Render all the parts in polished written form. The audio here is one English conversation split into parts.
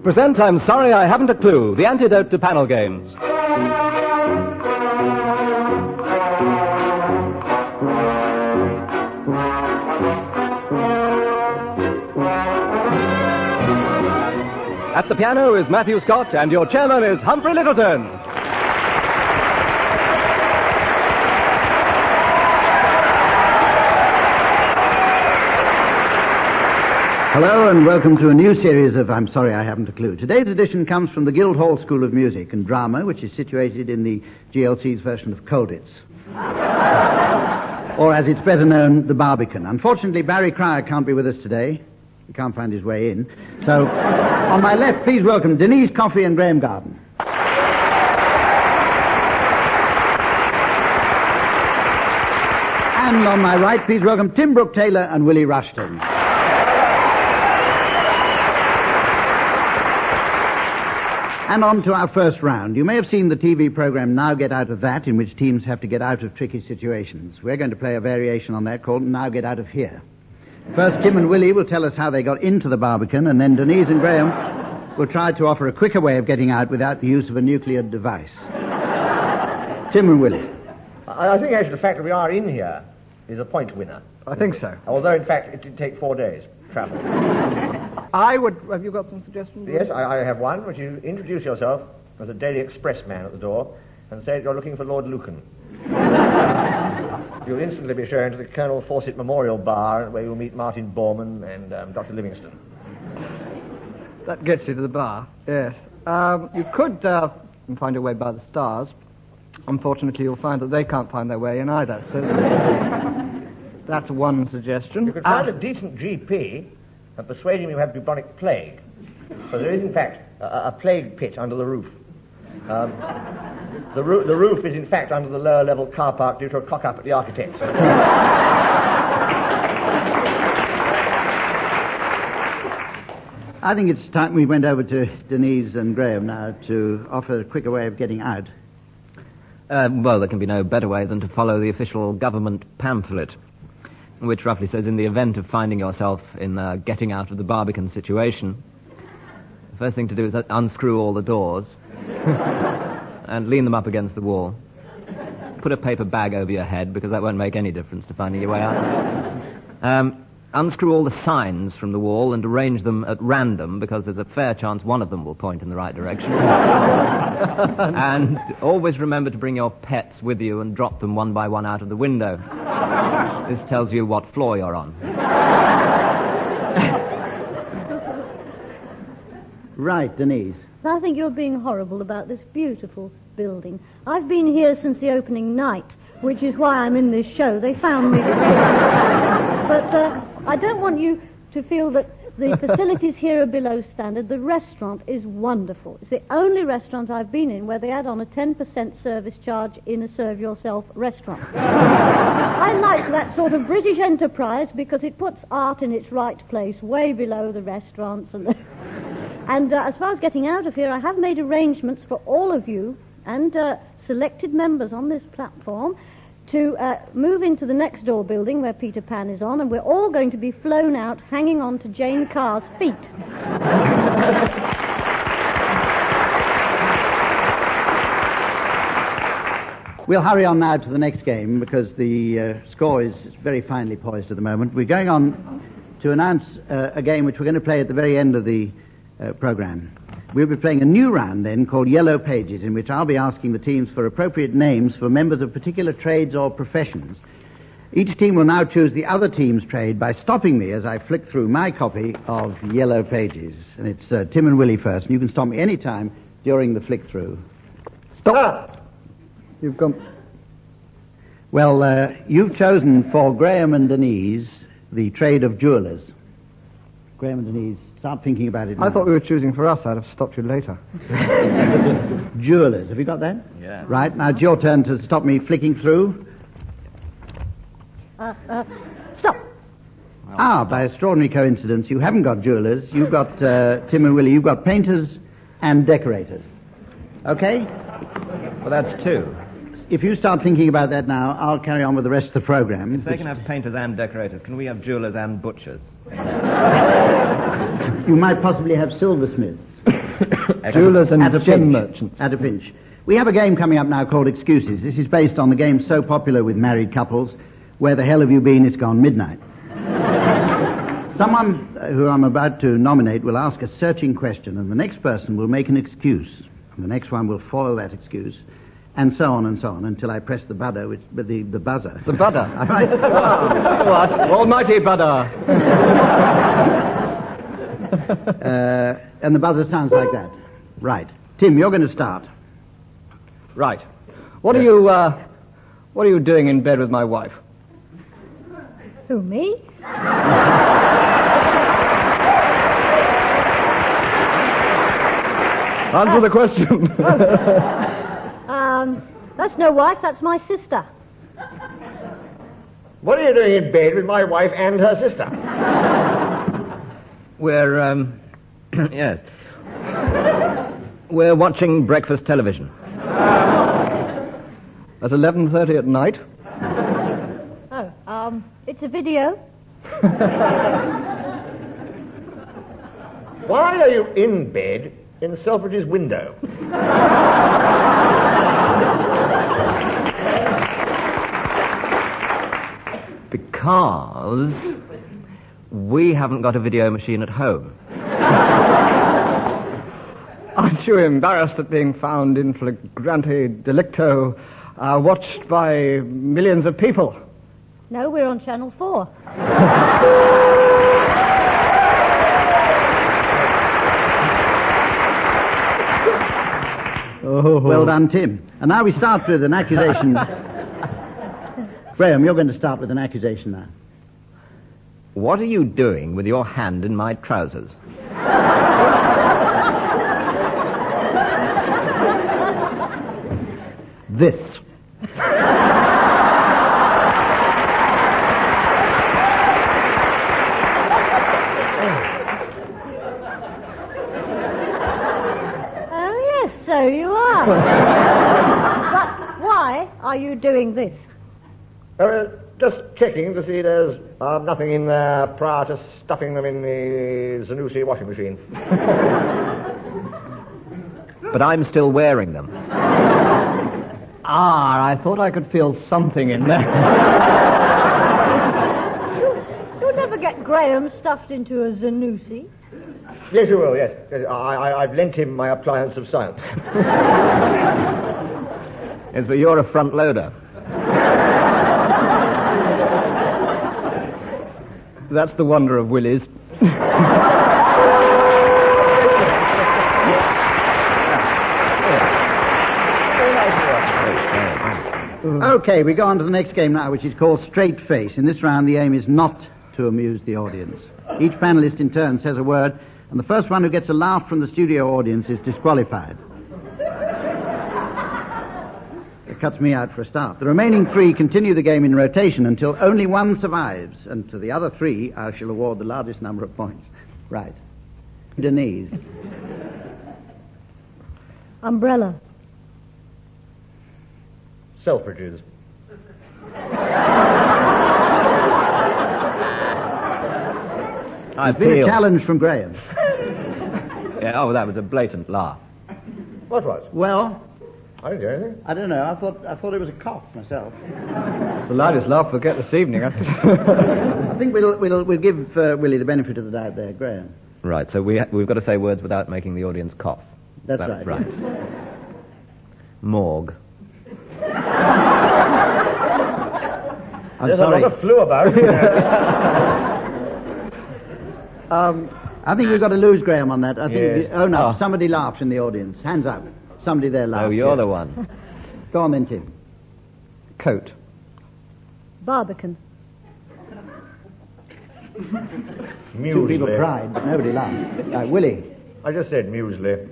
present I'm Sorry I Haven't a Clue, the antidote to panel games. At the piano is Matthew Scott, and your chairman is Humphrey Littleton. Hello and welcome to a new series of I'm Sorry I Haven't a Clue. Today's edition comes from the Guildhall School of Music and Drama, which is situated in the GLC's version of Colditz. Or as it's better known, the Barbican. Unfortunately, Barry Cryer can't be with us today. He can't find his way in. So, on my left, please welcome Denise Coffey and Graham Garden. And on my right, please welcome Tim Brooke Taylor and Willie Rushton. And on to our first round. You may have seen the TV program Now Get Out of That, in which teams have to get out of tricky situations. We're going to play a variation on that called Now Get Out of Here. First, Tim and Willie will tell us how they got into the Barbican, and then Denise and Graham will try to offer a quicker way of getting out without the use of a nuclear device. Tim and Willie. I think actually the fact that we are in here is a point winner. I think so. Although, in fact, it did take 4 days travel. Have you got some suggestions? Yes, I have one. Would you introduce yourself as a Daily Express man at the door and say you're looking for Lord Lucan? You'll instantly be shown to the Colonel Fawcett Memorial Bar, where you'll meet Martin Bormann and Dr. Livingston. That gets you to the bar, yes. You could find your way by the stars. Unfortunately, you'll find that they can't find their way in either. So that's one suggestion. You could find a decent GP and persuade him you have bubonic plague. So there is, in fact, a plague pit under the roof. The roof is, in fact, under the lower level car park due to a cock-up at the architects. I think it's time we went over to Denise and Graham now to offer a quicker way of getting out. Well, there can be no better way than to follow the official government pamphlet, which roughly says in the event of finding yourself in a getting out of the Barbican situation, the first thing to do is unscrew all the doors and lean them up against the wall. Put a paper bag over your head, because that won't make any difference to finding your way out. Unscrew all the signs from the wall and arrange them at random, because there's a fair chance one of them will point in the right direction. And always remember to bring your pets with you and drop them one by one out of the window. This tells you what floor you're on. Right, Denise. I think you're being horrible about this beautiful building. I've been here since the opening night, which is why I'm in this show. They found me. But I don't want you to feel that the facilities here are below standard. The restaurant is wonderful. It's the only restaurant I've been in where they add on a 10% service charge in a serve-yourself restaurant. I like that sort of British enterprise because it puts art in its right place, way below the restaurants. And as far as getting out of here, I have made arrangements for all of you and selected members on this platform to move into the next door building where Peter Pan is on, and we're all going to be flown out hanging on to Jane Carr's feet. We'll hurry on now to the next game because the score is very finely poised at the moment. We're going on to announce a game which we're going to play at the very end of the program. We'll be playing a new round then called Yellow Pages, in which I'll be asking the teams for appropriate names for members of particular trades or professions. Each team will now choose the other team's trade by stopping me as I flick through my copy of Yellow Pages. And it's Tim and Willie first, and you can stop me any time during the flick through. Stop! You've come. Well, you've chosen for Graham and Denise the trade of jewelers. Graham and Denise, start thinking about it now. I thought we were choosing for us. I'd have stopped you later. Jewelers, have you got that? Yeah. Right, now it's your turn to stop me flicking through. Stop. By extraordinary coincidence, you haven't got jewelers. You've got, Tim and Willie, you've got painters and decorators. Okay? Well, that's two. If you start thinking about that now, I'll carry on with the rest of the program. If they can have painters and decorators, can we have jewelers and butchers? You might possibly have silversmiths. Jewelers and At a gem pinch. merchants. At a pinch. We have a game coming up now called Excuses. This is based on the game so popular with married couples, Where the Hell Have You Been? It's Gone Midnight. Someone who I'm about to nominate will ask a searching question, and the next person will make an excuse. And the next one will foil that excuse, and so on, until I press the buzzer, the buzzer. The budder. What? Almighty budder. And the buzzer sounds like that. Right. Tim, you're going to start. Right. What are you doing in bed with my wife? Who, me? Answer the question. That's no wife, that's my sister. What are you doing in bed with my wife and her sister? We're, yes. We're watching breakfast television. At 11:30 at night? Oh, it's a video. Why are you in bed in Selfridge's window? Because we haven't got a video machine at home. Aren't you embarrassed at being found in flagrante delicto, watched by millions of people? No, we're on Channel 4. Oh. Well done, Tim. And now we start with an accusation. Graham, you're going to start with an accusation now. What are you doing with your hand in my trousers? This. Oh, yes, so you are. But why are you doing this? Just checking to see there's nothing in there prior to stuffing them in the Zanussi washing machine. But I'm still wearing them. I thought I could feel something in there. You'll never get Graham stuffed into a Zanussi. Yes, you will, yes. I've lent him my appliance of science. Yes, but you're a front loader. That's the wonder of Willie's. Okay, we go on to the next game now, which is called Straight Face. In this round, the aim is not to amuse the audience. Each panelist in turn says a word, and the first one who gets a laugh from the studio audience is disqualified. It cuts me out for a start. The remaining three continue the game in rotation until only one survives, and to the other three I shall award the largest number of points. Right. Denise. Umbrella. Selfridges. I Been a feel. challenge from Graham. Yeah, oh, that was a blatant laugh. What was? Well, I didn't do anything. I don't know. I thought it was a cough myself. The loudest laugh we'll get this evening. I think we'll give Willie the benefit of the doubt there, Graham. Right, so we've got to say words without making the audience cough. That's right. Right. Morgue. I'm There's sorry. a lot of flu about. I think we've got to lose Graham on that. I think. Yes. Oh no! Somebody laughs in the audience. Hands up. Somebody there laughs. So you're the one. Go on then, Tim. Coat. Barbican. Two people Muesli. cried, but nobody laughed. Right, Willie. I just said muesli.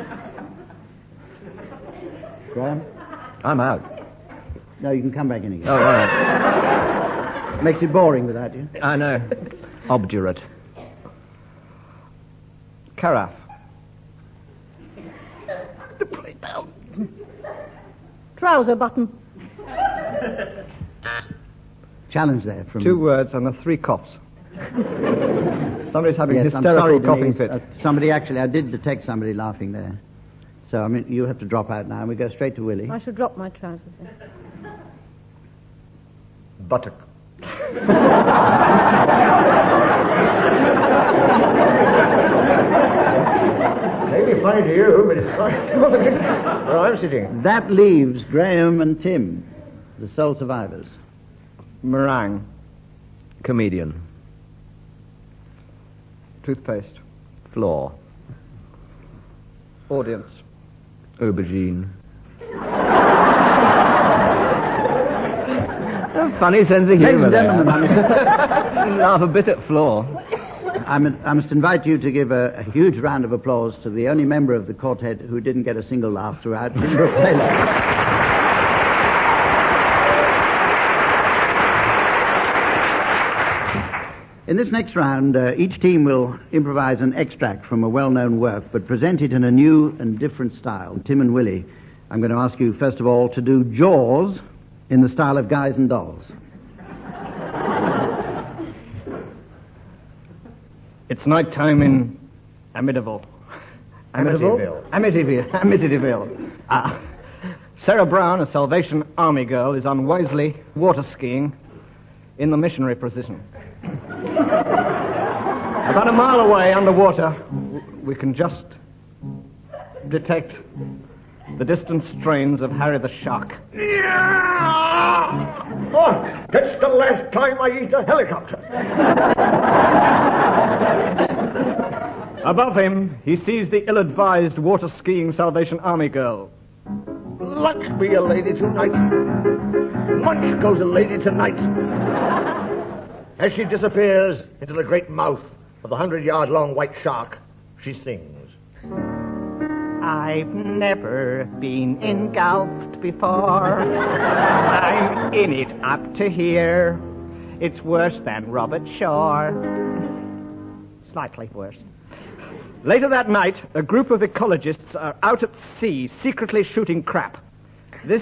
Graham. I'm out. No, you can come back in again. Oh, all right. Makes it boring without you. I know. Obdurate. Carafe. Trouser button. Challenge there from 2 words and the 3 coughs. Somebody's having Yes, I'm hysterical sorry, coughing Denise. fit. Somebody, actually, I did detect somebody laughing there. So, I mean, you have to drop out now, and we go straight to Willie. I shall drop my trousers then. Buttock. Maybe funny to you, but it's funny. Where I'm sitting. That leaves Graham and Tim, the sole survivors. Meringue. Comedian. Toothpaste. Floor. Audience. Aubergine. A funny sense of humour. Ladies and gentlemen, Laugh a bit at Floor. I must invite you to give a huge round of applause to the only member of the quartet who didn't get a single laugh throughout Brooke Taylor. In this next round, each team will improvise an extract from a well-known work, but present it in a new and different style. Tim and Willie, I'm going to ask you, first of all, to do Jaws in the style of Guys and Dolls. It's night time in Amityville. Amityville. Sarah Brown, a Salvation Army girl, is unwisely water skiing in the missionary position. About a mile away underwater, we can just detect the distant strains of Harry the Shark. Oh, that's the last time I eat a helicopter. Above him, he sees the ill-advised water-skiing Salvation Army girl. Lunch be a lady tonight. Munch goes a lady tonight. As she disappears into the great mouth of the 100-yard-long white shark, she sings. I've never been engulfed before. I'm in it up to here. It's worse than Robert Shaw. Slightly worse. Later that night, a group of ecologists are out at sea, secretly shooting crap. This...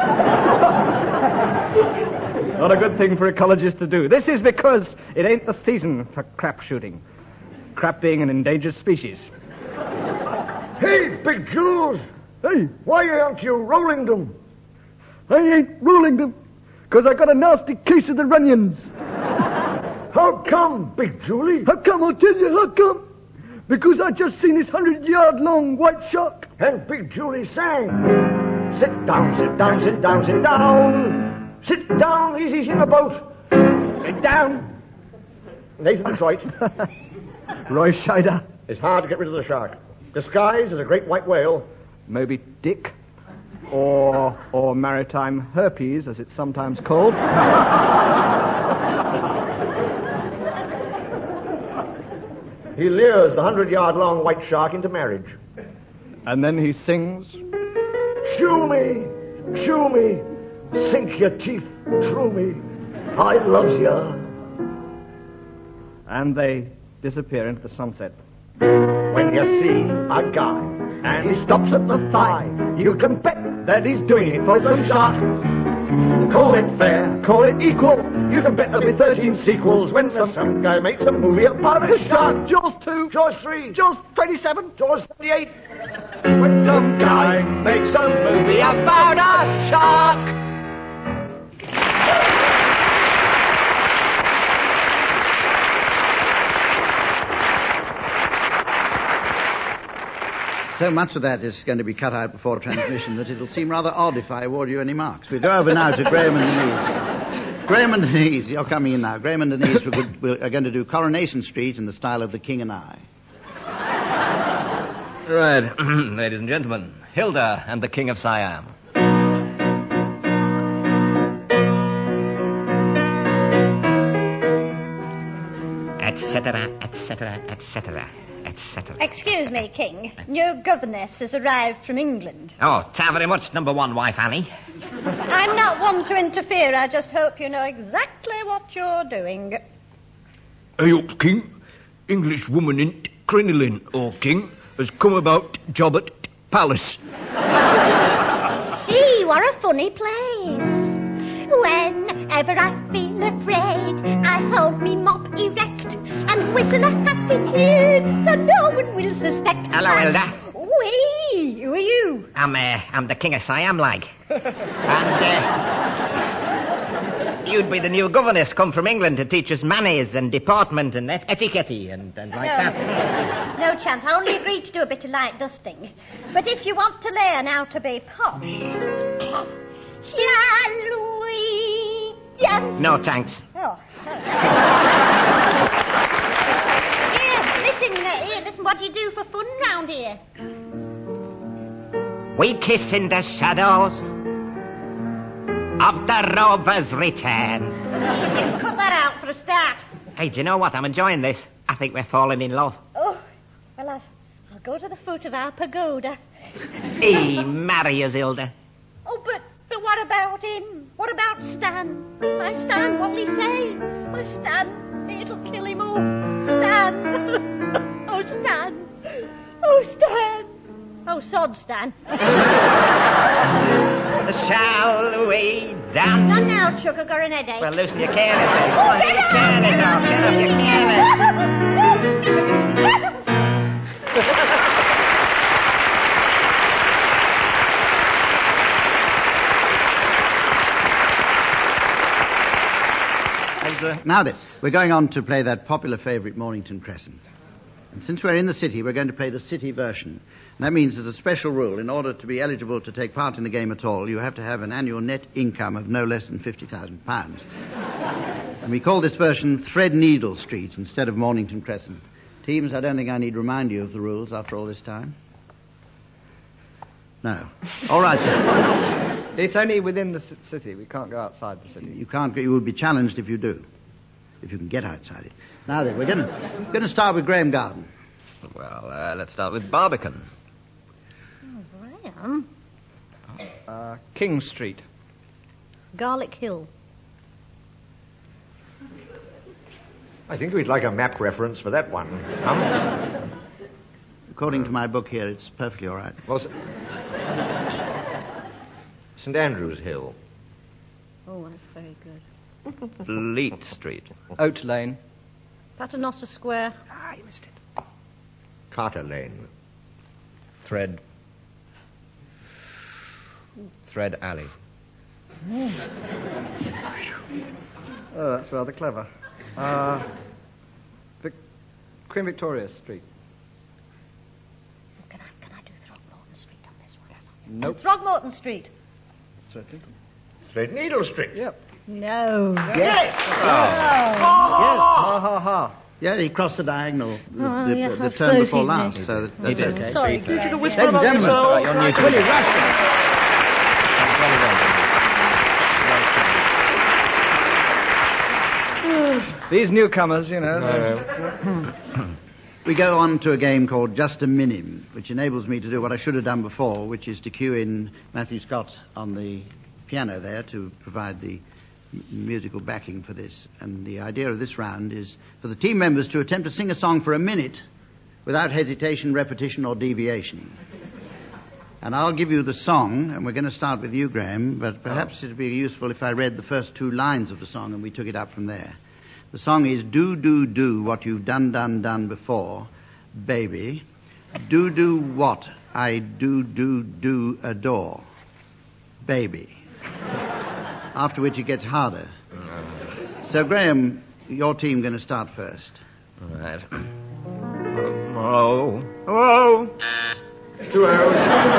Not a good thing for ecologists to do. This is because it ain't the season for crap shooting. Crap being an endangered species. Hey, Big Jules! Hey, Why aren't you rolling them? I ain't ruling them, because I got a nasty case of the runions. How come, Big Julie? How come? I'll tell you how come. Because I just seen this 100-yard-long white shark. And Big Julie sang. Sit down, sit down, sit down, sit down. Sit down, easy in the boat. Sit down. Nathan Detroit. Roy Scheider. It's hard to get rid of the shark. Disguised as a great white whale. Moby Dick. Or maritime herpes, as it's sometimes called. He lures the 100-yard-long white shark into marriage. And then he sings... Chew me, sink your teeth through me. I loves ya. And they disappear into the sunset. When you see a guy and he stops at the thigh, you can bet that he's doing it for some shark. Call it fair, call it equal. You can bet there'll be 13 sequels when some guy makes a movie about a shark. Jaws 2, Jaws 3, Jaws 27, Jaws 78. When some guy makes a movie about a shark. So much of that is going to be cut out before transmission that it'll seem rather odd if I award you any marks. We go over now to Graham and Denise. Graham and Denise, you're coming in now. Graham and Denise are going to do Coronation Street in the style of The King and I. Right, ladies and gentlemen, Hilda and the King of Siam. Etc., etc., etc., etc. Excuse me, King. Your governess has arrived from England. Oh, ta very much, number one wife, Annie. I'm not one to interfere. I just hope you know exactly what you're doing. Hey up, King. English woman in Crinoline, oh King, has come about job at palace. Gee, what a funny place. Whenever I feel afraid, I hold me mop erect and whistle a happy tune so no one will suspect. Hello, Hilda. Wee, who are you? I'm the King of Siam, like. And, you'd be the new governess come from England to teach us manners and deportment and etiquette and like that. No chance. I only agreed to do a bit of light dusting. But if you want to learn how to be posh, shall we dance? No, thanks. Oh, sorry. Here, listen, what do you do for fun round here? We kiss in the shadows of the rover's return. Cut that out for a start. Hey, do you know what? I'm enjoying this. I think we're falling in love. Oh, well, I'll go to the foot of our pagoda. He marry us, Hilda. Oh, but what about him? What about Stan? My Stan, what'll he say? My Stan, it'll kill him all. Stan. Oh, Stan. Oh, Stan. Oh, sod, Stan. Shall we dance? Not now, Chuck, I've got an headache. Well, loosen your careless then. Come on, get your careless off. Get off your careless. Now then, we're going on to play that popular favourite Mornington Crescent. And since we're in the city, we're going to play the city version. And that means there's a special rule. In order to be eligible to take part in the game at all, you have to have an annual net income of no less than £50,000. And we call this version Threadneedle Street instead of Mornington Crescent. Teams, I don't think I need remind you of the rules after all this time. No. All right, then. It's only within the city. We can't go outside the city. You can't. You will be challenged if you do. If you can get outside it. Now then, we're going to start with Graham Garden. Well, let's start with Barbican. Oh, Graham. King Street. Garlic Hill. I think we'd like a map reference for that one. According to my book here, it's perfectly all right. Well, St. Andrew's Hill. Oh, that's very good. Fleet Street. Oat Lane. Paternoster Square. Ah, you missed it. Carter Lane. Thread Alley. Oh, that's rather clever. Queen Victoria Street. Can I do Throgmorton Street on this one? Yes. Nope. Throgmorton Street. Threadneedle Street. Yep. No. Yes! Yes. Ha ha ha. Yeah, he crossed the diagonal, yes, the I turn suppose before he last, did. so that's did. okay. Sorry, Beat Graham. Ladies and gentlemen, You're new to Willie it. Rushton. These newcomers, you know. We go on to a game called Just a Minim, which enables me to do what I should have done before, which is to cue in Matthew Scott on the piano there to provide the musical backing for this. And the idea of this round is for the team members to attempt to sing a song for a minute without hesitation, repetition, or deviation. And I'll give you the song, and we're going to start with you, Graham, but perhaps it'd be useful if I read the first two lines of the song and we took it up from there. The song is do, do, do what you've done, done, done before, baby. Do, do what I do, do, do adore, baby. After which it gets harder. So, Graham, your team going to start first. All right. Oh. Oh. 2 hours.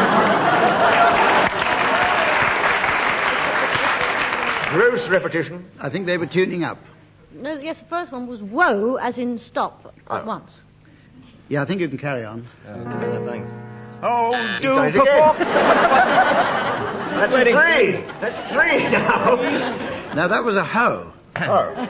Gross repetition. I think they were tuning up. No, yes, the first one was whoa, as in stop at Oh. once. Yeah, I think you can carry on. Thanks. Oh, He's do done it perform. again. That's 3. That's 3 now. Now, that was a ho. Oh.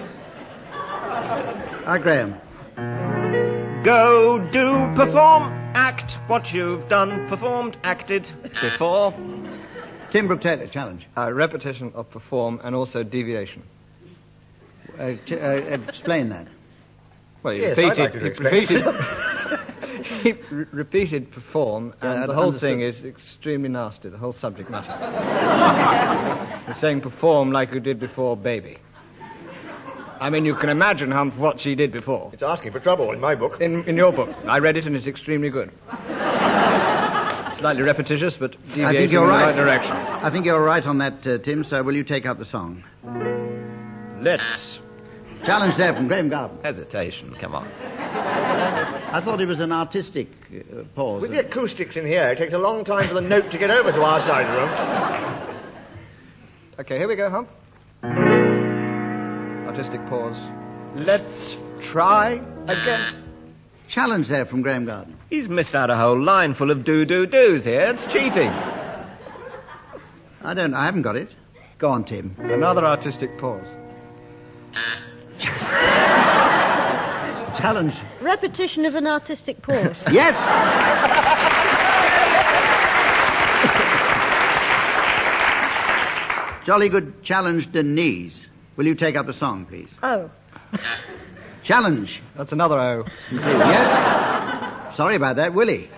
Graham. Go, do, perform, act what you've done, performed, acted before. Tim Brooke Taylor, challenge. Repetition of perform and also deviation. Explain that. Well, he Yes, I'd like you to explain. He repeated perform, and Yeah, the whole understood. thing is extremely nasty, the whole subject matter. He's saying perform like you did before, baby. I mean, you can imagine, Hump, what she did before. It's asking for trouble in my book. In your book. I read it and it's extremely good. Slightly repetitious, but deviating in the right direction. I think you're right on that, Tim, so will you take up the song? Let's. Challenge there from Graham Garden. Hesitation, come on. I thought it was an artistic pause. With the acoustics in here, it takes a long time for the note to get over to our side of the room. Okay, here we go, Hump. Artistic pause. Let's try again. Challenge there from Graham Garden. He's missed out a whole line full of do-do-dos here. It's cheating. I haven't got it. Go on, Tim. Another artistic pause. Challenge. Repetition of an artistic pause. Yes! Jolly good challenge, Denise. Will you take up the song, please? Oh. Challenge. That's another O. Yes? Sorry about that, Willie.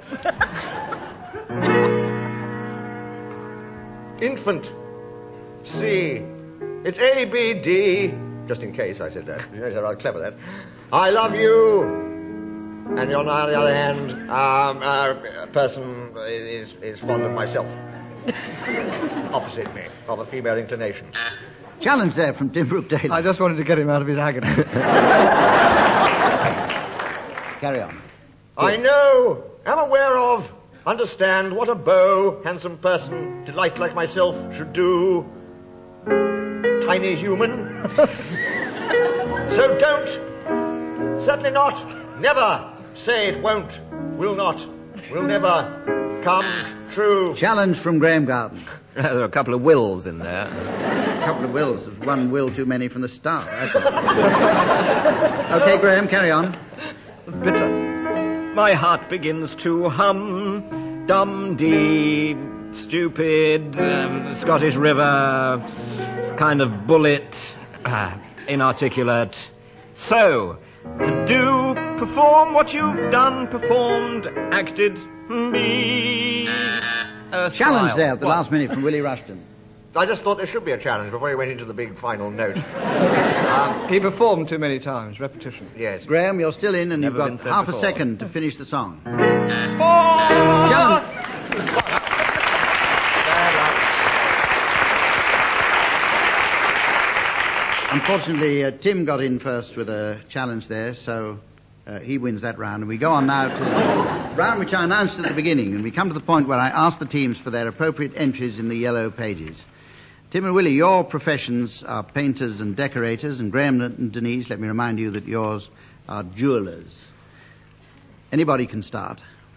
Infant. C. It's A, B, D. Just in case I said that. You're rather clever, that. I love you. And on the other hand, a person is fond of myself. Opposite me, of a female inclination. Challenge there from Tim Brookdale. I just wanted to get him out of his agony. Carry on. I know, am aware of, understand what a beau, handsome person, delight like myself should do. Tiny human. So don't, certainly not, never say it won't, will not, will never come true. Challenge from Graham Garden. There are a couple of wills in there. A couple of wills. There's one will too many from the start. Okay, Graham, carry on. Bitter. My heart begins to hum. Dum-dee, stupid, Scottish River, kind of bullet, inarticulate. So, do perform what you've done, performed, acted, be. Challenge there at the last minute from Willie Rushton. I just thought there should be a challenge before he went into the big final note. He performed too many times. Repetition. Yes. Graham, you're still in, and Never you've been got said half before. a second to finish the song. Oh! Challenge. Unfortunately, Tim got in first with a challenge there, so he wins that round. And we go on now to the round which I announced at the beginning, and we come to the point where I ask the teams for their appropriate entries in the yellow pages. Tim and Willie, your professions are painters and decorators, and Graham and Denise, let me remind you that yours are jewelers. Anybody can start.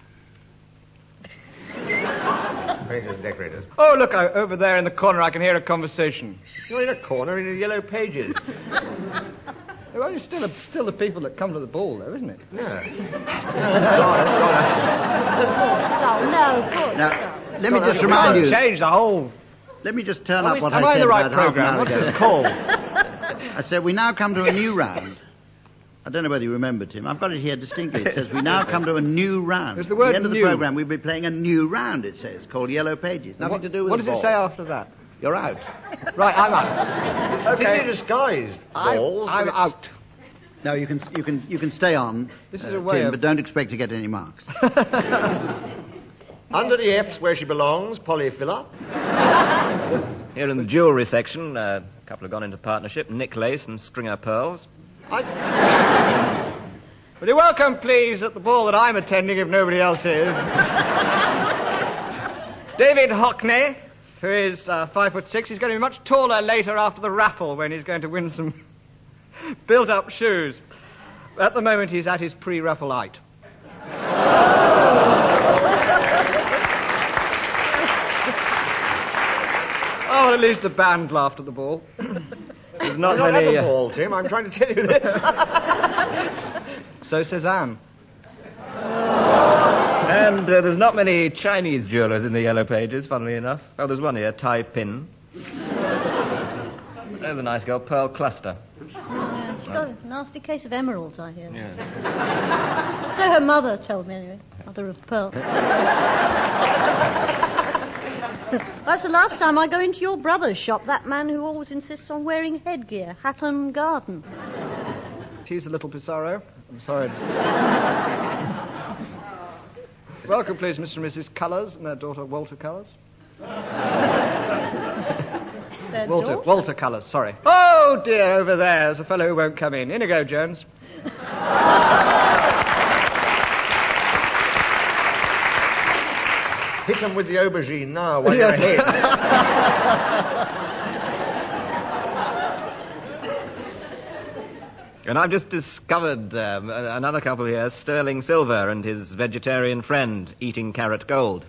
Painters and decorators. Oh, look, over there in the corner I can hear a conversation. You're in a corner in the yellow pages. Well, it's still the people that come to the ball, though, isn't it? Yeah. Now, let me just remind you. Change the whole. Let me just turn up what Am I I said in the right about half an program? hour What's ago. it called? I said we now come to a new round. I don't know whether you remember, Tim. I've got it here distinctly. It says we now come to a new round. There's the word At the end of the new. program, we'll be playing a new round, it says, called Yellow Pages. Nothing to do with What the does it ball. say after that? You're out. Right, I'm out. It's thinly disguised. Balls, I'm but it's- out. No, you can stay on, This is a way Tim, of- but don't expect to get any marks. Under the F's where she belongs, polyfiller. Here in the jewellery section, a couple have gone into partnership, Nick Lace and Stringer Pearls. Will you welcome, please, at the ball that I'm attending if nobody else is? David Hockney, who is 5'6". He's going to be much taller later after the raffle when he's going to win some built-up shoes. At the moment, he's at his pre-raffle height. Oh, at least the band laughed at the ball. There's not You're not many... at the ball, Tim. I'm trying to tell you this. So says Anne. And there's not many Chinese jewellers in the yellow pages, funnily enough. Oh, there's one here, Tai Pin. There's a nice girl, Pearl Cluster. Yeah, she's got a nasty case of emeralds, I hear. Yes. So her mother told me, anyway. Mother of pearl. That's the last time I go into your brother's shop, that man who always insists on wearing headgear, Hatton Garden. Tease a little Pissarro. I'm sorry. Welcome, please, Mr. and Mrs. Cullers and their daughter, Walter Cullers. Walter Cullers, sorry. Oh, dear, over there's a fellow who won't come in. In you go, Jones. Hit him with the aubergine now while you're ahead. And I've just discovered another couple here, Sterling Silver and his vegetarian friend, eating carrot gold.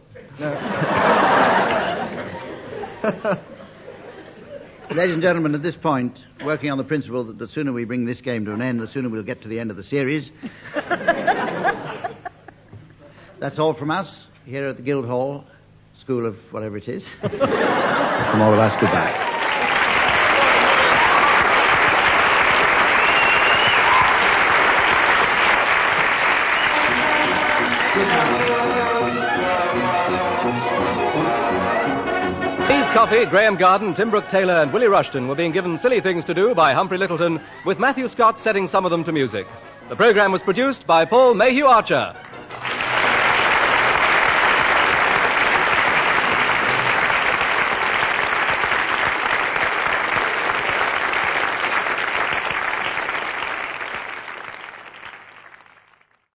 Ladies and gentlemen, at this point, working on the principle that the sooner we bring this game to an end, the sooner we'll get to the end of the series. That's all from us here at the Guildhall School of whatever it is. From all of us, goodbye. Coffey, Graham Garden, Tim Brooke Taylor, and Willie Rushton were being given silly things to do by Humphrey Littleton, with Matthew Scott setting some of them to music. The program was produced by Paul Mayhew Archer.